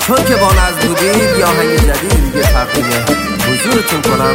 چون که با نزد بودید یا آهنگ جدید دیگه تقدیم حضورتون کنم.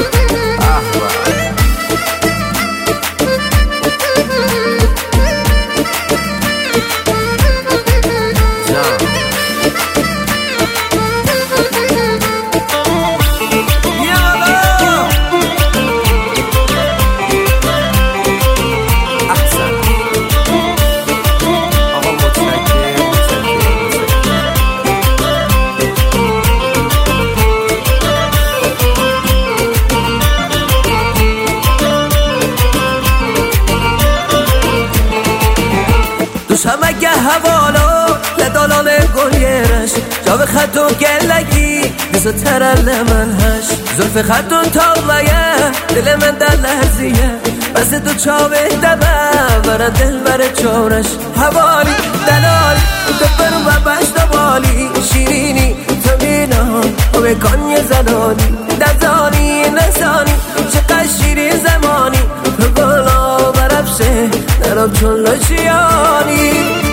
شمک حوالا لدالان گلیرش جا به خط و گلگی دیزو ترل من هش زلف خطون تاویه دل من در لحظیه بس تو چاوه دمه برا دل بر چورش حوالی دلالی تو برو و بشت بالی شیرینی تو بینا و بکن یه زنانی دزانی نسانی چقدر شیرین زمانی تو گلا برفشه نرم چون لشیانی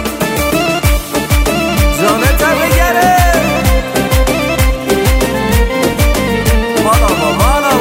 جانتا بگره مالا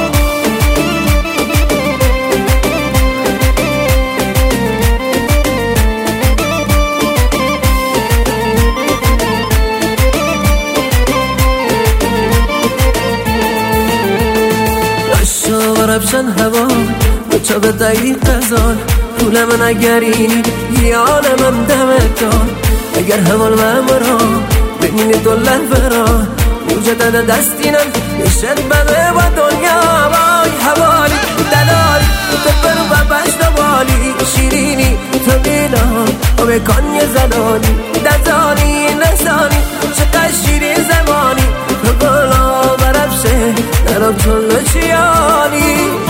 رشا برفشن هوا چا به دقیق قزان پول من اگرینی یال من دمت دار اگر حوال و مرا ببینی دلن فرا موجدن دستینم نشد بده با دنیا وای حوالی دلالی تو برو و بشت بالی شیرینی تو بینا و بکن یه زنانی دزانی نسانی چقدر شیرین زمانی تو گلا برفشه نرم چون لچیانی